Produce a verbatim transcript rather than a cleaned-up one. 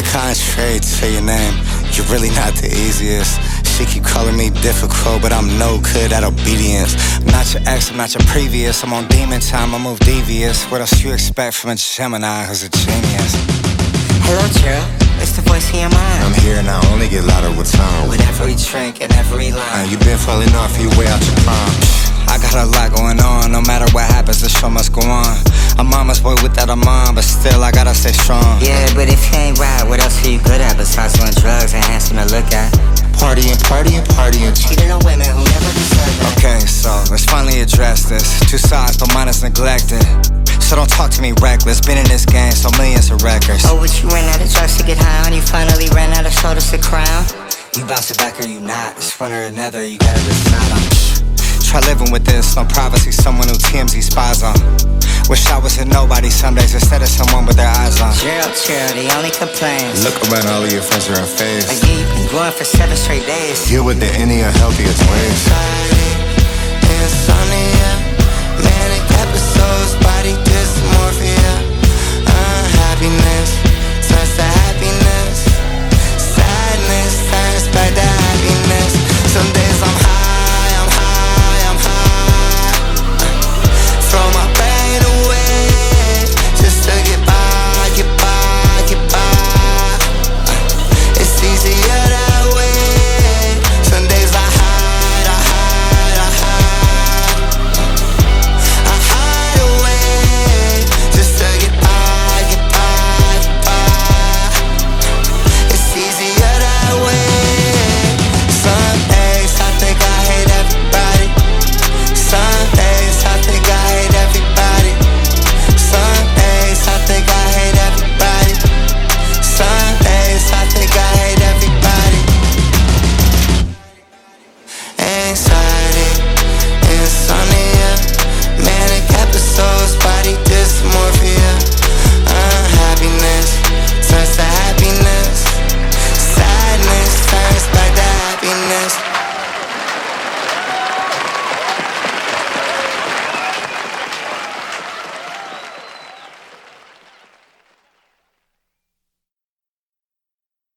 Contrary to your name, you're really not the easiest. She keep calling me difficult, but I'm no good at obedience. I'm not your ex, I'm not your previous. I'm on demon time, I move devious. What else you expect from a Gemini who's a genius? Hello, Gerald. It's the voice in your mind. I'm here and I only get louder with time. With every drink and every line. Uh, you been falling off, you way out your prime. I got a lot going on, no matter what happens, the show must go on. I'm mama's boy without a mom, but still I gotta stay strong. Yeah, but if you ain't right, what else are you good at besides doing drugs and handsome to look at? Partying, partying, partying, cheating on women who never deserve it. Okay, so let's finally address this. Two sides, but mine is neglected. So don't talk to me reckless. Been in this game, so millions of records. Oh, but you ran out of drugs to get high on. You finally ran out of shoulders to crown. You bounce it back or you not. It's one or another, you gotta decide on. Try living with this, no privacy, someone who T M Z spies on. Wish I was a nobody some days instead of someone with their eyes on. Gerald, Gerald, the only complaints. Look around, all of your friends are in phase. Like yeah, you've been growing for seven straight days. Deal with the any unhealthiest ways. Insomnia, manic episodes, body dysmorphia, unhappiness.